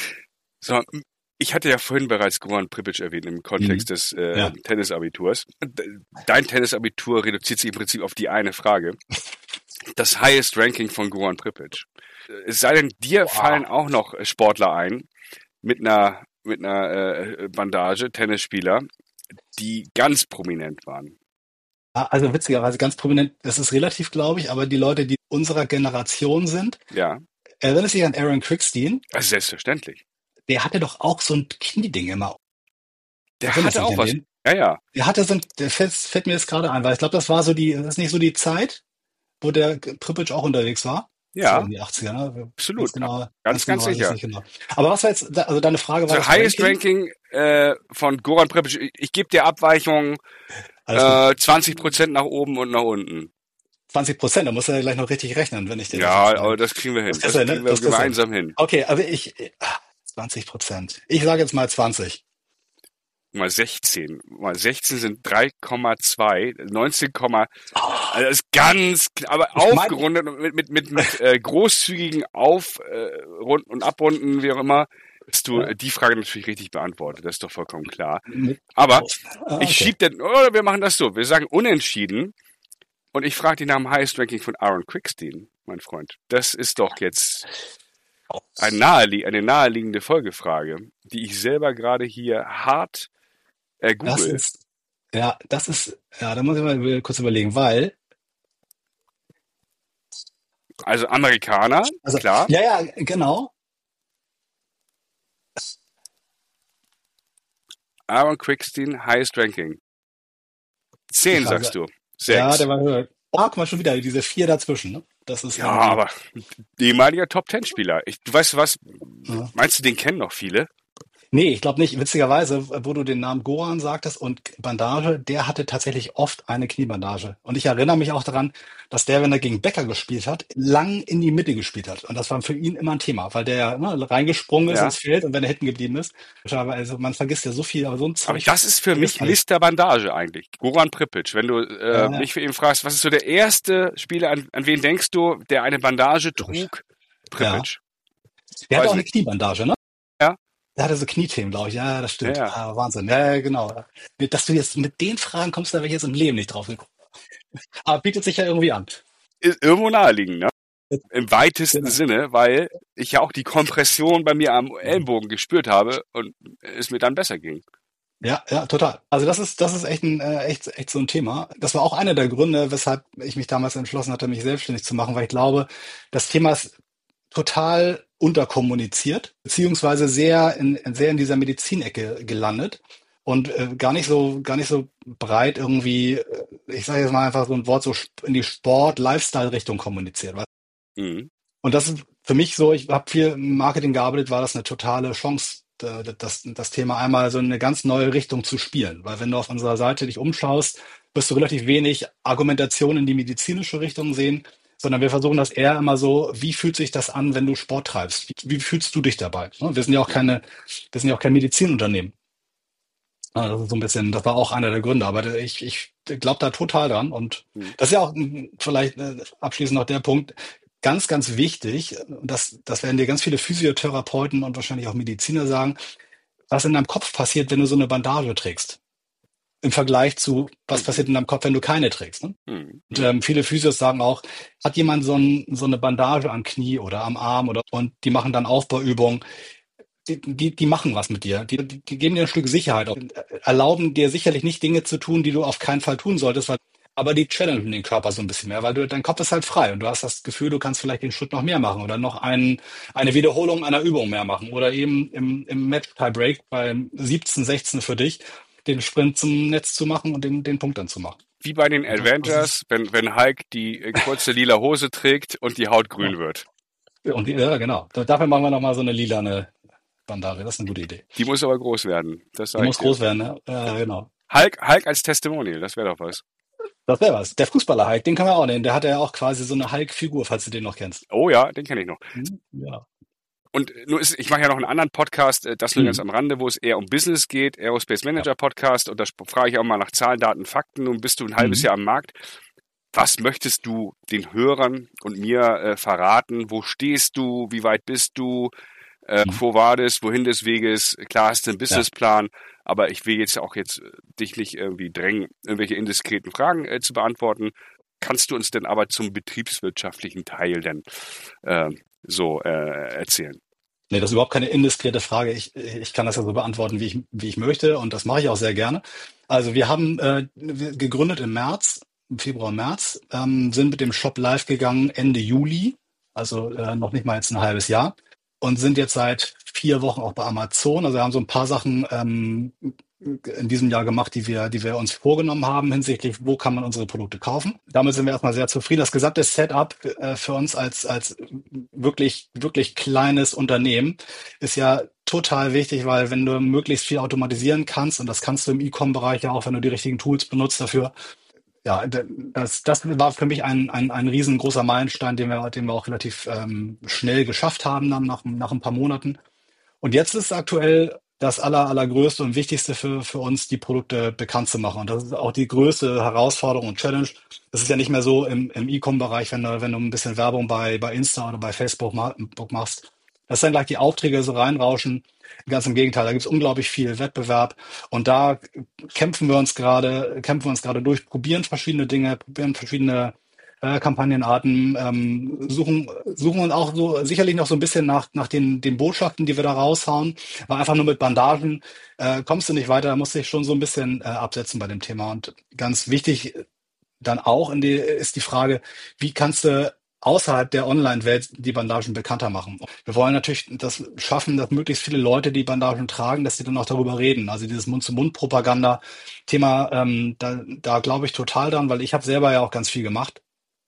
A: So, ich hatte ja vorhin bereits Goran Pripyc erwähnt im Kontext
C: Mhm.
A: des äh,
C: Ja.
A: Tennisabiturs. Dein Tennisabitur reduziert sich im Prinzip auf die eine Frage. Das Highest Ranking von Goran Pripyc. Es sei denn, dir fallen
C: Wow.
A: auch noch Sportler ein mit einer mit einer äh, Bandage, Tennisspieler, die ganz prominent waren.
C: Ah, Also witzigerweise ganz prominent, das ist relativ, glaube ich, aber die Leute, die unserer Generation sind,
A: Ja,
C: erinnerst du dich an Aaron Crickstein?
A: also selbstverständlich.
C: Der hatte doch auch so ein Knieding immer.
A: Der
C: Erinnerst du
A: hatte
C: dich
A: auch
C: an
A: was.
C: den?
A: Ja, ja,
C: Der hatte so ein, der fällt, fällt mir jetzt gerade ein, weil ich glaube, das war so die, das ist nicht so die Zeit, wo der Pripyc auch unterwegs war. Das war
A: ja,
C: in die achtziger, ne? Ganz
A: absolut.
C: genau,
A: Ganz,
C: ganz
A: ganz
C: genau weiß ich
A: sicher.
C: nicht genau. Aber was war jetzt, da- also deine Frage war
A: Also
C: das
A: Highest
C: Ranking?
A: Ranking äh, von Goran Pripyc. Ich, ich gebe dir Abweichungen
C: Alles gut.
A: äh, zwanzig Prozent nach oben und nach unten.
C: zwanzig Prozent, da musst du ja gleich noch richtig rechnen, wenn ich dir das
A: Ja,
C: jetzt
A: aber
C: sage.
A: das kriegen wir hin.
C: Das
A: Das
C: kriegst du,
A: kriegen
C: ne?
A: wir
C: Das kriegst du hin.
A: gemeinsam hin.
C: Okay, aber ich, ah, zwanzig Prozent. Ich sage jetzt mal zwanzig.
A: Mal sechzehn. Mal sechzehn sind drei Komma zwei. neunzehn, also das ist ganz, kn- aber
C: Ich meine,
A: aufgerundet und mit, mit, mit, mit äh, großzügigen Aufrunden und Abrunden, wie auch immer, hast du
C: ja,
A: die Frage natürlich richtig beantwortet. Das ist doch vollkommen klar.
C: mit
A: Aber
C: Aus. Ah,
A: ich
C: okay.
A: schieb dann, oder wir machen das so. Wir sagen unentschieden Und ich frage dich nach dem Highest Ranking von Aaron Quickstein, mein Freund. Das ist doch jetzt ein nahelie eine naheliegende Folgefrage, die ich selber gerade hier hart äh,
C: Das
A: google.
C: ist, ja, das ist, ja, da muss ich mal kurz überlegen, weil,
A: Also Amerikaner,
C: also,
A: klar.
C: ja, ja, genau.
A: Aaron Quickstein, Highest Ranking. Zehn,
C: Ich
A: sagst
C: weiß,
A: du.
C: ja,
A: Sechs.
C: der war höher. Oh, guck mal, schon wieder diese vier dazwischen, ne? Das ist
A: Ja,
C: irgendwie,
A: aber ehemaliger Top-Ten-Spieler. Ich, du weißt was?
C: ja.
A: Meinst du, den kennen noch viele?
C: Nee, ich glaube nicht. Witzigerweise, wo du den Namen Goran sagtest und Bandage, der hatte tatsächlich oft eine Kniebandage. Und ich erinnere mich auch daran, dass der, wenn er gegen Becker gespielt hat, lang in die Mitte gespielt hat. Und das war für ihn immer ein Thema, weil der ne, reingesprungen ist
A: Ja.
C: ins Feld und wenn er hinten geblieben ist. Also man vergisst ja so viel, aber so ein
A: Aber
C: Zeug
A: das ist für mich
C: vergisst man nicht.
A: Mister Bandage eigentlich. Goran Prippic. Wenn du äh,
C: Ja,
A: mich für ihn fragst, was ist so der erste Spieler, an, an wen denkst du, der eine Bandage trug?
C: ja.
A: Prippic.
C: Der hatte
A: Weiß
C: auch eine
A: nicht.
C: Kniebandage, ne?
A: Ja,
C: Der hatte so Kniethemen, glaube ich. Ja, ja, das
A: ja,
C: stimmt.
A: ja.
C: Ah, Wahnsinn. Ja, ja, genau. Dass du jetzt mit den Fragen kommst, da wäre ich jetzt im Leben nicht drauf gekommen. Aber bietet sich ja irgendwie an.
A: Ist irgendwo naheliegend, ne? Im weitesten
C: Genau.
A: Sinne, weil ich ja auch die Kompression bei mir am Ellenbogen gespürt habe und es mir dann besser ging.
C: Ja, ja, total. Also das ist, das ist echt ein, äh, echt, echt so ein Thema. Das war auch einer der Gründe, weshalb ich mich damals entschlossen hatte, mich selbstständig zu machen, weil ich glaube, das Thema ist total unterkommuniziert, beziehungsweise sehr in, sehr in dieser Medizinecke gelandet und äh, gar nicht so, gar nicht so breit irgendwie, äh, ich sage jetzt mal einfach so ein Wort, so sp- in die Sport-Lifestyle-Richtung kommuniziert. weißt du?
A: Mhm.
C: Und das ist für mich so, ich habe viel im Marketing gearbeitet, war das eine totale Chance, äh, das, das Thema einmal so in eine ganz neue Richtung zu spielen. Weil wenn du auf unserer Seite dich umschaust, wirst du relativ wenig Argumentation in die medizinische Richtung sehen, sondern wir versuchen das eher immer so, wie fühlt sich das an, wenn du Sport treibst? Wie, wie fühlst du dich dabei? Ne? Wir sind ja auch keine, wir sind ja auch kein Medizinunternehmen. Ja, das ist so ein bisschen, das war auch einer der Gründe, aber ich, ich glaube da total dran. Und
A: Mhm.
C: das ist ja auch mm, vielleicht äh, abschließend noch der Punkt, ganz, ganz wichtig, und das, das werden dir ganz viele Physiotherapeuten und wahrscheinlich auch Mediziner sagen, was in deinem Kopf passiert, wenn du so eine Bandage trägst. Im Vergleich zu, was
A: Mhm.
C: passiert in deinem Kopf, wenn du keine trägst. Ne?
A: Mhm.
C: Und ähm, viele Physios sagen auch, hat jemand so, ein, so eine Bandage am Knie oder am Arm oder und die machen dann Aufbauübungen, die, die, die machen was mit dir. Die, die, die geben dir ein Stück Sicherheit, auch, erlauben dir sicherlich nicht Dinge zu tun, die du auf keinen Fall tun solltest, weil, aber die challengen den Körper so ein bisschen mehr, weil du, dein Kopf ist halt frei und du hast das Gefühl, du kannst vielleicht den Schritt noch mehr machen oder noch einen, eine Wiederholung einer Übung mehr machen oder eben im, im Match-Tie-Break beim siebzehn sechzehn für dich den Sprint zum Netz zu machen und den, den Punkt dann zu machen.
A: Wie bei den
C: Und das, das ist,
A: Avengers, wenn, wenn Hulk die äh, kurze lila Hose trägt und die Haut grün
C: ja.
A: wird.
C: Und die, ja, genau. Dafür machen wir nochmal so eine lilane Bandage. Das ist eine gute Idee.
A: Die muss aber groß werden, das
C: Die
A: sage ich
C: muss
A: dir.
C: groß werden, ne? Ja, genau.
A: Hulk, Hulk als Testimonial, das wäre doch was.
C: Das wäre was. Der Fußballer Hulk, den kann man auch nehmen. Der hat ja auch quasi so eine Hulk-Figur, falls du den noch kennst.
A: Oh ja, den kenne ich noch.
C: Hm? Ja.
A: Und nur ist, ich mache ja noch einen anderen Podcast, äh, das nur ganz
C: Hm.
A: am Rande, wo es eher um Business geht, Aerospace
C: Ja.
A: Manager Podcast. Und da sp- frage ich auch mal nach Zahlen, Daten, Fakten. Nun bist du ein halbes
C: Hm.
A: Jahr am Markt. Was möchtest du den Hörern und mir äh, verraten? Wo stehst du? Wie weit bist du? Äh,
C: Hm.
A: wo war das? Wohin des Weges? Klar hast du einen
C: Ja.
A: Businessplan, aber ich will jetzt auch jetzt äh, dich nicht irgendwie drängen, irgendwelche indiskreten Fragen äh, zu beantworten. Kannst du uns denn aber zum betriebswirtschaftlichen Teil denn äh, so äh, erzählen?
C: Nee, das ist überhaupt keine indiskrete Frage. Ich, ich kann das ja so beantworten, wie ich, wie ich möchte. Und das mache ich auch sehr gerne. Also wir haben äh, wir gegründet im März, im Februar, März, ähm, sind mit dem Shop live gegangen Ende Juli, also äh, noch nicht mal jetzt ein halbes Jahr. Und sind jetzt seit vier Wochen auch bei Amazon. Also wir haben so ein paar Sachen ähm, in diesem Jahr gemacht, die wir, die wir uns vorgenommen haben hinsichtlich, wo kann man unsere Produkte kaufen. Damit sind wir erstmal sehr zufrieden. Das gesamte Setup äh, für uns als, als wirklich, wirklich kleines Unternehmen ist ja total wichtig, weil wenn du möglichst viel automatisieren kannst, und das kannst du im E-Com-Bereich ja auch, wenn du die richtigen Tools benutzt dafür, ja, das, das war für mich ein, ein, ein riesengroßer Meilenstein, den wir, den wir auch relativ ähm, schnell geschafft haben, dann nach, nach ein paar Monaten. Und jetzt ist aktuell das aller, allergrößte und wichtigste für, für uns, die Produkte bekannt zu machen. Und das ist auch die größte Herausforderung und Challenge. Das ist ja nicht mehr so im, im E-Com-Bereich, wenn du, wenn du ein bisschen Werbung bei, bei Insta oder bei Facebook ma- machst, dass dann gleich die Aufträge so reinrauschen. Ganz im Gegenteil, da gibt es unglaublich viel Wettbewerb und da kämpfen wir uns gerade, kämpfen wir uns gerade durch, probieren verschiedene Dinge, probieren verschiedene äh, Kampagnenarten, ähm, suchen, suchen uns auch so sicherlich noch so ein bisschen nach, nach den, den Botschaften, die wir da raushauen. Aber einfach nur mit Bandagen äh, kommst du nicht weiter, da musst du dich schon so ein bisschen äh, absetzen bei dem Thema. Und ganz wichtig dann auch in die, ist die Frage, wie kannst du außerhalb der Online-Welt die Bandagen bekannter machen? Wir wollen natürlich das schaffen, dass möglichst viele Leute die Bandagen tragen, dass sie dann auch darüber reden. Also dieses Mund-zu-Mund-Propaganda-Thema, ähm, da, da glaube ich total dran, weil ich habe selber ja auch ganz viel gemacht.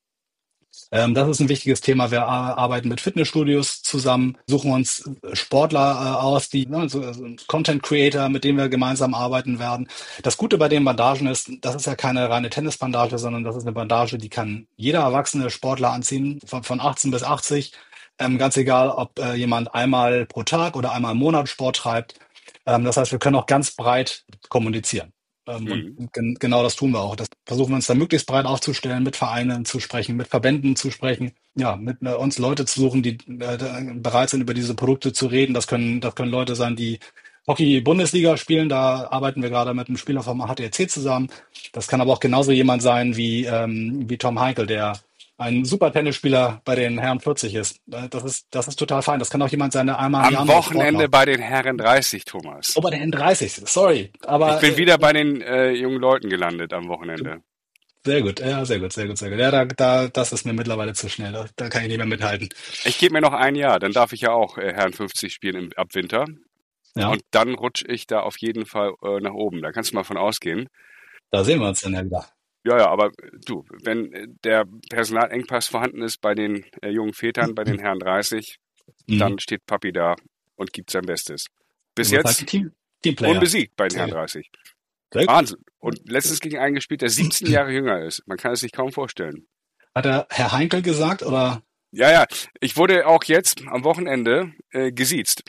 C: Ähm, das ist ein wichtiges Thema. Wir ar- arbeiten mit Fitnessstudios zusammen, suchen uns Sportler äh, aus, die ne, so, so Content Creator, mit denen wir gemeinsam arbeiten werden. Das Gute bei den Bandagen ist, das ist ja keine reine Tennisbandage, sondern das ist eine Bandage, die kann jeder erwachsene Sportler anziehen, von, von achtzehn bis achtzig. Ähm, ganz egal, ob äh, jemand einmal pro Tag oder einmal im Monat Sport treibt. Ähm, das heißt, wir können auch ganz breit kommunizieren. Ähm,
A: Mhm.
C: und gen genau das tun wir auch. Das versuchen wir uns da möglichst breit aufzustellen, mit Vereinen zu sprechen, mit Verbänden zu sprechen, ja, mit äh, uns Leute zu suchen, die äh, bereit sind, über diese Produkte zu reden. Das können, das können Leute sein, die Hockey-Bundesliga spielen. Da arbeiten wir gerade mit einem Spieler vom H T R C zusammen. Das kann aber auch genauso jemand sein wie, ähm, wie Tom Heikel, der ein super Tennisspieler bei den Herren vierzig ist. Äh, Das ist, das ist total fein. Das kann auch jemand sein, der einmal im Jahr
A: Am
C: nur Sport
A: Wochenende
C: macht.
A: bei den Herren dreißig, Thomas.
C: Oh, bei den Herren dreißig, sorry.
A: Ich
C: Aber
A: bin
C: äh,
A: wieder bei den äh, jungen Leuten gelandet am Wochenende.
C: sehr gut, ja, sehr gut, sehr gut, sehr gut. Ja, da, da, das ist mir mittlerweile zu schnell. Da, da kann ich nicht mehr mithalten.
A: Ich gebe mir noch ein Jahr, dann darf ich ja auch äh, Herren fünfzig spielen im, ab Winter.
C: Ja,
A: Und dann rutsche ich da auf jeden Fall äh, nach oben. Da kannst du mal von ausgehen.
C: da sehen wir uns dann ja wieder.
A: Ja, ja, aber äh, du, wenn äh, der Personalengpass vorhanden ist bei den äh, jungen Vätern, bei den Herren dreißig,
C: Mhm.
A: dann steht Papi da und gibt sein Bestes. Bis
C: Du bist halt
A: jetzt
C: ein Team, Teamplayer.
A: unbesiegt bei den
C: Sehr
A: Herren
C: gut.
A: dreißig.
C: Sehr gut.
A: Wahnsinn. Und letztens gegen einen gespielt, der siebzehn Jahre jünger ist. Man kann es sich kaum vorstellen.
C: Hat der Herr Heinkel gesagt oder?
A: Ja, ja, ich wurde auch jetzt am Wochenende äh, gesiezt.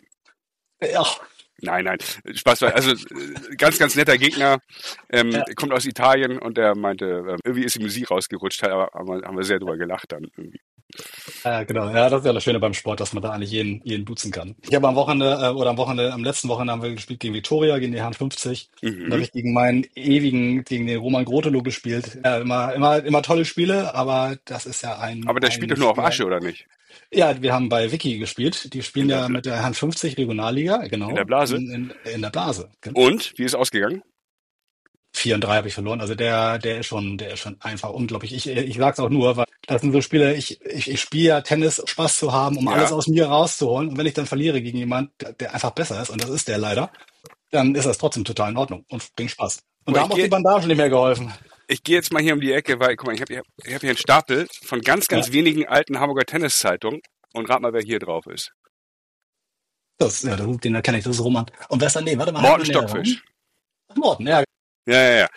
C: Ja,
A: Nein, nein, Spaß. bei- Also äh, ganz, ganz netter Gegner, ähm,
C: ja,
A: kommt aus Italien und der meinte, äh, irgendwie ist die Musik rausgerutscht, aber haben wir, haben wir sehr drüber gelacht dann irgendwie.
C: ja, genau. Ja, das ist ja das Schöne beim Sport, dass man da eigentlich jeden, jeden duzen kann. Ich habe am Wochenende äh, oder am Wochenende, am letzten Wochenende haben wir gespielt gegen Victoria, gegen die Herren fünfzig. Und da habe
A: Mhm.
C: ich gegen meinen ewigen, gegen den Roman Grotelo gespielt. Ja, immer, immer, immer tolle Spiele, aber das ist ja ein,
A: Aber der spielt
C: ein
A: doch nur auf
C: Spieler.
A: Asche, oder nicht?
C: Ja, wir haben bei Wiki gespielt. Die
A: In
C: spielen
A: der,
C: ja
A: Bla
C: mit der Herren fünfzig Regionalliga,
A: in der
C: genau,
A: Blase.
C: in, in, in der Blase.
A: Und, wie ist es ausgegangen?
C: vier und drei habe ich verloren. Also der, der ist schon, der ist schon einfach unglaublich. Ich, ich sag's auch nur, weil das sind so Spiele, ich, ich, ich spiele ja Tennis, um Spaß zu haben, um alles
A: Ja.
C: aus mir rauszuholen. Und wenn ich dann verliere gegen jemand, der, der einfach besser ist, und das ist der leider, dann ist das trotzdem total in Ordnung und bringt Spaß. Und
A: Guck
C: da
A: mal,
C: haben
A: ich
C: auch die
A: gehe
C: Bandagen nicht mehr geholfen.
A: ich geh jetzt mal hier um die Ecke, weil, guck mal, ich habe hier, ich hab hier einen Stapel von ganz,
C: Ja,
A: ganz wenigen alten Hamburger Tenniszeitungen und rat mal, wer hier drauf ist.
C: das, ja, das- den erkenne ich, das ist Roman. Und wer ist dann, nee, warte mal,
A: Morten
C: halt mal näher
A: Stockfisch.
C: ran. Morten, ja.
A: Ja, ja, ja.
C: Ja,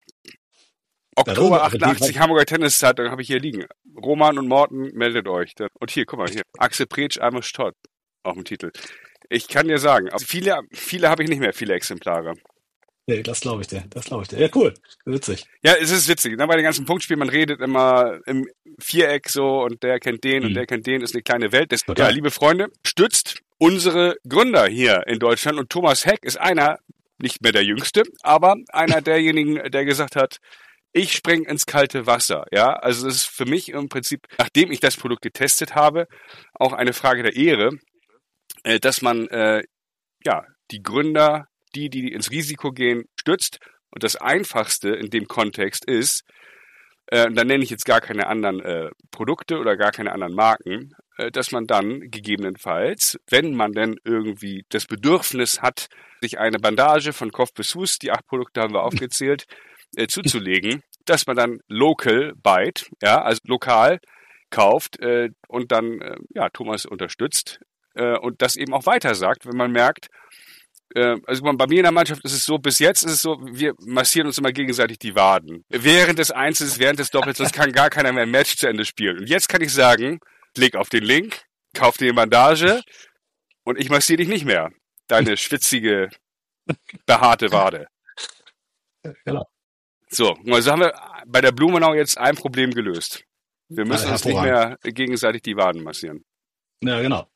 C: das ist,
A: Oktober
C: also die,
A: achtundachtzig Hamburger Tenniszeitung habe ich hier liegen. Roman und Morten, meldet euch. Und hier, guck mal, hier. Axel Pretsch, einmal Stott auf dem Titel. Ich kann dir sagen, also viele, viele habe ich nicht mehr, viele Exemplare.
C: nee, das glaube ich dir, das glaube ich dir. Ja, cool, witzig.
A: Ja, es ist witzig. Ne? Bei den ganzen Punktspielen, man redet immer im Viereck so und der kennt den und
C: Hm,
A: der kennt den, ist eine kleine Welt. Das, ja,
C: total.
A: liebe Freunde, stützt unsere Gründer hier in Deutschland und Thomas Heck ist einer, nicht mehr der Jüngste, aber einer derjenigen, der gesagt hat, ich spring ins kalte Wasser. Ja, also das ist für mich im Prinzip, nachdem ich das Produkt getestet habe, auch eine Frage der Ehre, äh, dass man äh, ja die Gründer, die, die ins Risiko gehen, stützt. Und das Einfachste in dem Kontext ist, äh, und dann nenne ich jetzt gar keine anderen äh, Produkte oder gar keine anderen Marken, äh, dass man dann gegebenenfalls, wenn man denn irgendwie das Bedürfnis hat, sich eine Bandage von Kopf bis Fuß, die acht Produkte haben wir aufgezählt, äh, zuzulegen, dass man dann local buyt, ja, also lokal kauft äh, und dann äh, ja Thomas unterstützt äh, und das eben auch weiter sagt, wenn man merkt, äh, also bei mir in der Mannschaft ist es so, bis jetzt ist es so, wir massieren uns immer gegenseitig die Waden. Während des Einzels, während des Doppels, sonst kann gar keiner mehr ein Match zu Ende spielen. Und jetzt kann ich sagen, klick auf den Link, kauf dir eine Bandage und ich massiere dich nicht mehr. Deine schwitzige, behaarte Wade.
C: Genau.
A: So, also haben wir bei der Blumenau jetzt ein Problem gelöst. Wir
C: Ja,
A: müssen uns nicht
C: hervorragend.
A: mehr gegenseitig die Waden massieren.
C: Ja, genau.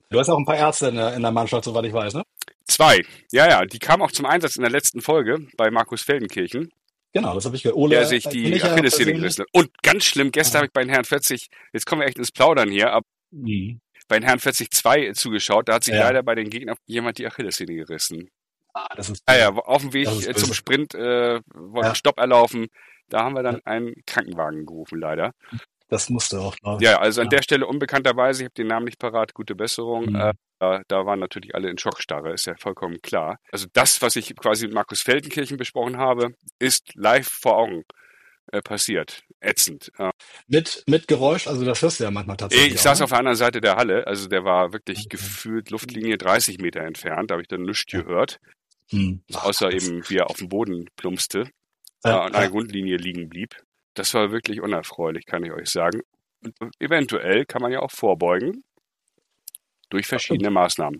C: Du hast auch ein paar Ärzte in der, in der Mannschaft, soweit ich weiß, ne?
A: Zwei. Ja, ja, die kamen auch zum Einsatz in der letzten Folge bei Markus Feldenkirchen,
C: Genau, das habe ich gehört. Ole,
A: der sich
C: äh,
A: die
C: kenn ich ja
A: Achillessehne
C: persönlich.
A: gerissen hat. Und ganz schlimm, gestern
C: Ah.
A: habe ich bei den Herren vierzig, jetzt kommen wir echt ins Plaudern hier, aber
C: Mhm.
A: bei den Herren vierzig zwei zugeschaut, da hat sich
C: Ja.
A: leider bei den Gegnern jemand die Achillessehne gerissen.
C: Ah, das ist
A: Ah ja, auf dem Weg
C: Das ist
A: äh, zum
C: böse.
A: Sprint äh, wollten
C: Ja.
A: Stopp erlaufen, da haben wir dann einen Krankenwagen gerufen, leider.
C: Das musste auch, glaube ich.
A: Ja, also an
C: Ja.
A: der Stelle unbekannterweise, ich habe den Namen nicht parat, gute Besserung.
C: Mhm.
A: Äh, da, da waren natürlich alle in Schockstarre, ist ja vollkommen klar. Also das, was ich quasi mit Markus Feldenkirchen besprochen habe, ist live vor Augen äh, passiert. Ätzend. Äh,
C: Mit, mit Geräusch, also das hörst du ja manchmal tatsächlich.
A: ich
C: auch,
A: saß
C: ne?
A: auf der anderen Seite der Halle, also der war wirklich
C: Okay.
A: gefühlt Luftlinie dreißig Meter entfernt, da habe ich dann nichts
C: Ja.
A: gehört,
C: Hm.
A: außer
C: das-
A: eben wie er auf dem Boden plumpste äh,
C: Ja,
A: an einer
C: ja.
A: Grundlinie liegen blieb. Das war wirklich unerfreulich, kann ich euch sagen. Und eventuell kann man ja auch vorbeugen durch verschiedene Maßnahmen.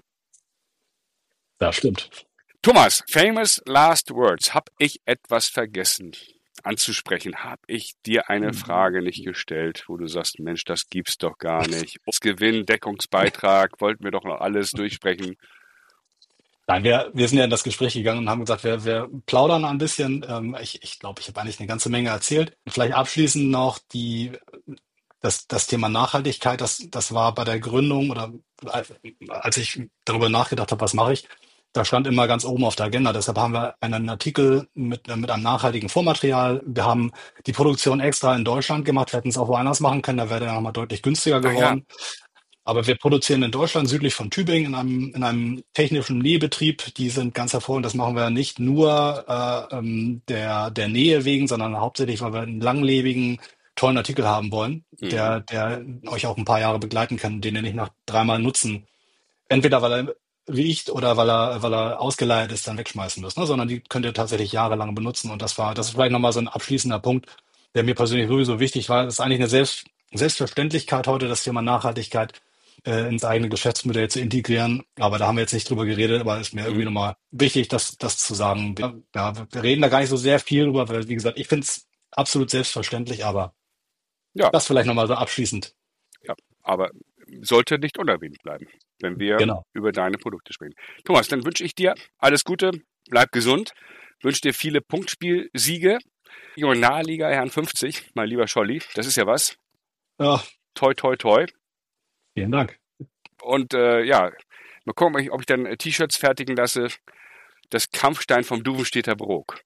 C: Ja, stimmt.
A: Thomas, famous last words. Hab ich etwas vergessen anzusprechen? Hab ich dir eine Frage nicht gestellt, wo du sagst, Mensch, das gibt's doch gar nicht. Das Gewinn, Deckungsbeitrag, wollten wir doch noch alles durchsprechen.
C: Nein, wir, wir sind ja in das Gespräch gegangen und haben gesagt, wir, wir plaudern ein bisschen. Ähm, ich ich glaube, ich habe eigentlich eine ganze Menge erzählt. Vielleicht abschließend noch die, das, das Thema Nachhaltigkeit. Das, das war bei der Gründung oder als- als ich darüber nachgedacht habe, was mache ich, da stand immer ganz oben auf der Agenda. Deshalb haben wir einen Artikel mit, mit einem nachhaltigen Vormaterial. Wir haben die Produktion extra in Deutschland gemacht. Wir hätten es auch woanders machen können. Da wäre der nochmal deutlich günstiger
A: Ah, ja.
C: geworden. Aber wir produzieren in Deutschland südlich von Tübingen in einem, in einem technischen Nähbetrieb. Die sind ganz hervorragend. Das machen wir nicht nur äh, ähm, der, der Nähe wegen, sondern hauptsächlich, weil wir einen langlebigen, tollen Artikel haben wollen,
A: Mhm.
C: der, der euch auch ein paar Jahre begleiten kann, den ihr nicht nach dreimal nutzen, entweder weil er riecht oder weil er, weil er ausgeleiert ist, dann wegschmeißen müsst, ne? Sondern die könnt ihr tatsächlich jahrelang benutzen. Und das war, das ist vielleicht nochmal so ein abschließender Punkt, der mir persönlich sowieso wichtig war. Das ist eigentlich eine Selbst, Selbstverständlichkeit heute, das Thema Nachhaltigkeit äh, ins eigene Geschäftsmodell zu integrieren. Aber da haben wir jetzt nicht drüber geredet, aber es ist mir irgendwie
A: Mhm.
C: nochmal wichtig, das, das zu sagen. Wir, ja, wir reden da gar nicht so sehr viel drüber, weil, wie gesagt, ich finde es absolut selbstverständlich, aber
A: Ja,
C: das vielleicht nochmal so abschließend.
A: aber sollte nicht unerwähnt bleiben, wenn wir
C: Genau.
A: über deine Produkte sprechen. Thomas, dann wünsche ich dir alles Gute, bleib gesund, wünsche dir viele Punktspielsiege. Regionalliga Herren fünfzig, mein lieber Scholli, das ist ja was.
C: Ja,
A: Toi, toi, toi.
C: vielen Dank.
A: Und äh, ja, mal gucken, ob ich, ob ich dann äh, T-Shirts fertigen lasse. Das Kampfstein vom Duvenstädter Brook.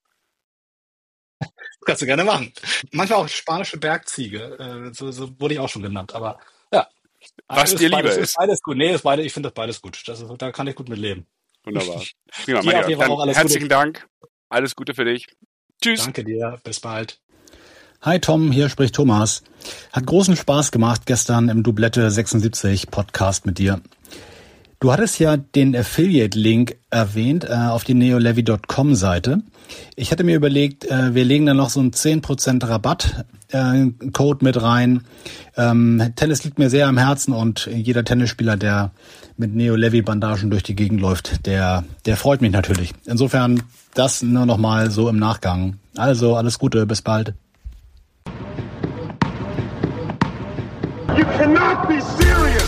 C: Kannst du gerne machen. Manchmal auch spanische Bergziege. Äh, so, so wurde ich auch schon genannt. Aber ja.
A: Was
C: ist
A: dir lieber
C: beides,
A: ist.
C: ist beides gut. Nee, ist beide, ich finde das beides gut. Das ist, da kann ich gut mit leben.
A: Wunderbar. Prima,
C: Dir
A: mein
C: auf
A: Lieber.
C: jeden Fall
A: Dann
C: auch alles
A: herzlichen
C: Gute.
A: Dank. Alles Gute für dich. Tschüss.
C: Danke dir. Bis bald.
D: Hi Tom, hier spricht Thomas. Hat großen Spaß gemacht gestern im Dublette sechsundsiebzig Podcast mit dir. Du hattest ja den Affiliate-Link erwähnt äh, auf die neolevy Punkt com Seite. Ich hatte mir überlegt, äh, wir legen da noch so einen zehn Prozent Rabatt äh, Code mit rein. Ähm, Tennis liegt mir sehr am Herzen und jeder Tennisspieler, der mit Neolevy-Bandagen durch die Gegend läuft, der, der freut mich natürlich. Insofern das nur noch mal so im Nachgang. Also alles Gute, bis bald.
B: You cannot be serious.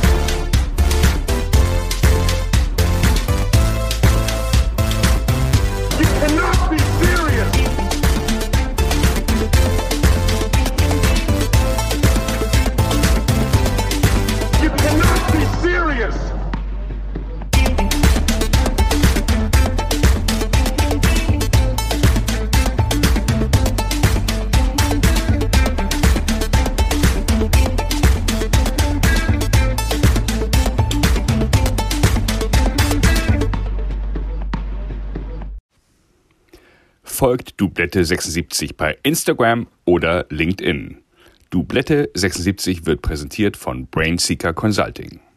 B: You cannot be serious. You cannot be serious.
A: Folgt Dublette sechsundsiebzig bei Instagram oder LinkedIn. Dublette sechsundsiebzig wird präsentiert von Brainseeker Consulting.